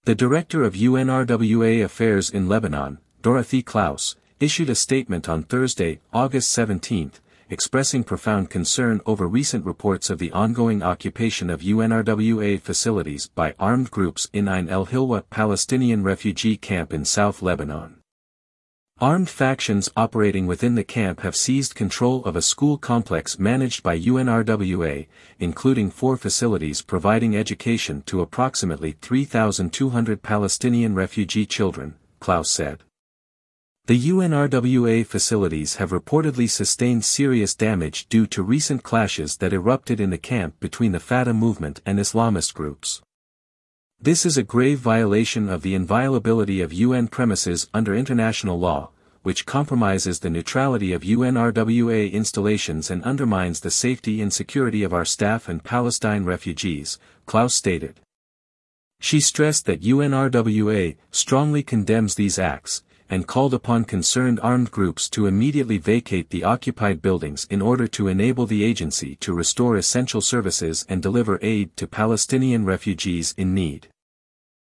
The director of UNRWA Affairs in Lebanon, Dorothy Klaus, issued a statement on Thursday, August 17, expressing profound concern over recent reports of the ongoing occupation of UNRWA facilities by armed groups in Ain el-Hilwa Palestinian refugee camp in South Lebanon. Armed factions operating within the camp have seized control of a school complex managed by UNRWA, including 4 facilities providing education to approximately 3,200 Palestinian refugee children, Klaus said. The UNRWA facilities have reportedly sustained serious damage due to recent clashes that erupted in the camp between the Fatah movement and Islamist groups. This is a grave violation of the inviolability of UN premises under international law, which compromises the neutrality of UNRWA installations and undermines the safety and security of our staff and Palestine refugees, Klaus stated. She stressed that UNRWA strongly condemns these acts, and called upon concerned armed groups to immediately vacate the occupied buildings in order to enable the agency to restore essential services and deliver aid to Palestinian refugees in need.